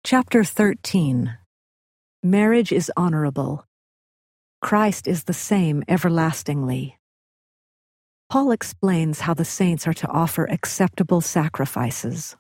Chapter 13. Marriage is honorable. Christ is the same everlastingly. Paul explains how the saints are to offer acceptable sacrifices.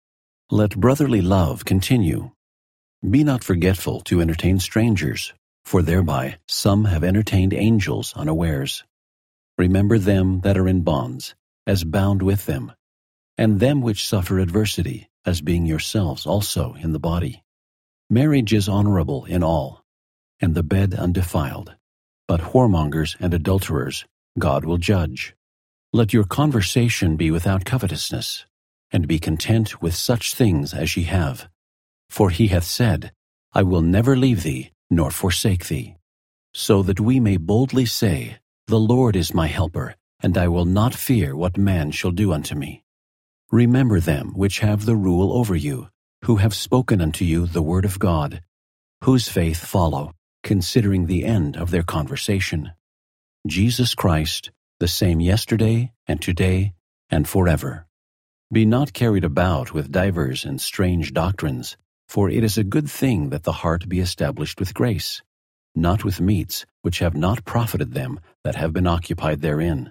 Let brotherly love continue. Be not forgetful to entertain strangers, for thereby some have entertained angels unawares. Remember them that are in bonds, as bound with them, and them which suffer adversity, as being yourselves also in the body. Marriage is honorable in all, and the bed undefiled. But whoremongers and adulterers God will judge. Let your conversation be without covetousness, and be content with such things as ye have. For he hath said, I will never leave thee, nor forsake thee. So that we may boldly say, The Lord is my helper, and I will not fear what man shall do unto me. Remember them which have the rule over you, who have spoken unto you the word of God, whose faith follow, considering the end of their conversation. Jesus Christ, the same yesterday and today and forever. Be not carried about with divers and strange doctrines, for it is a good thing that the heart be established with grace, not with meats which have not profited them that have been occupied therein.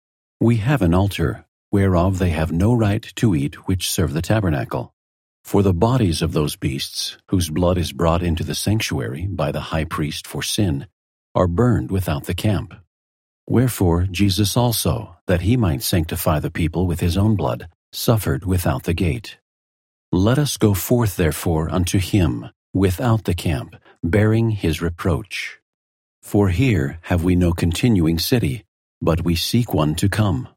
We have an altar, whereof they have no right to eat which serve the tabernacle. For the bodies of those beasts, whose blood is brought into the sanctuary by the high priest for sin, are burned without the camp. Wherefore Jesus also, that he might sanctify the people with his own blood, suffered without the gate. Let us go forth therefore unto him, without the camp, bearing his reproach. For here have we no continuing city, but we seek one to come.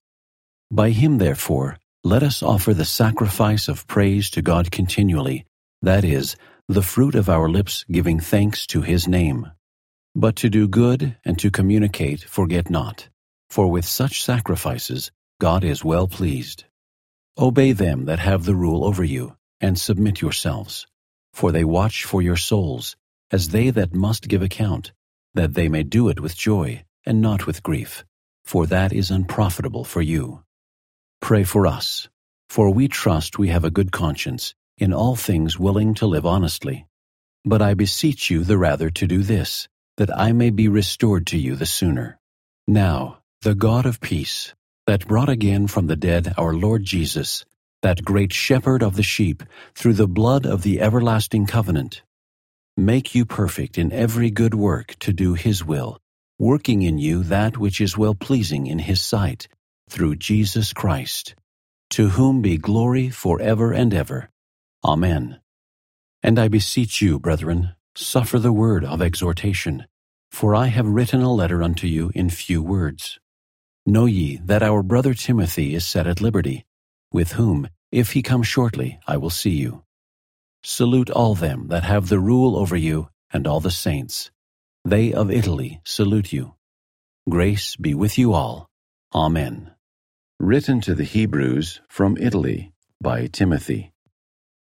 By him therefore let us offer the sacrifice of praise to God continually, that is, the fruit of our lips giving thanks to his name. But to do good and to communicate forget not, for with such sacrifices God is well pleased. Obey them that have the rule over you, and submit yourselves, for they watch for your souls, as they that must give account, that they may do it with joy, and not with grief, for that is unprofitable for you. Pray for us, for we trust we have a good conscience, in all things willing to live honestly. But I beseech you the rather to do this, that I may be restored to you the sooner. Now, the God of peace, that brought again from the dead our Lord Jesus, that great shepherd of the sheep, through the blood of the everlasting covenant, make you perfect in every good work to do his will, working in you that which is well-pleasing in his sight, through Jesus Christ, to whom be glory forever and ever. Amen. And I beseech you, brethren, suffer the word of exhortation, for I have written a letter unto you in few words. Know ye that our brother Timothy is set at liberty, with whom, if he come shortly, I will see you. Salute all them that have the rule over you, and all the saints. They of Italy salute you. Grace be with you all. Amen. Written to the Hebrews from Italy by Timothy.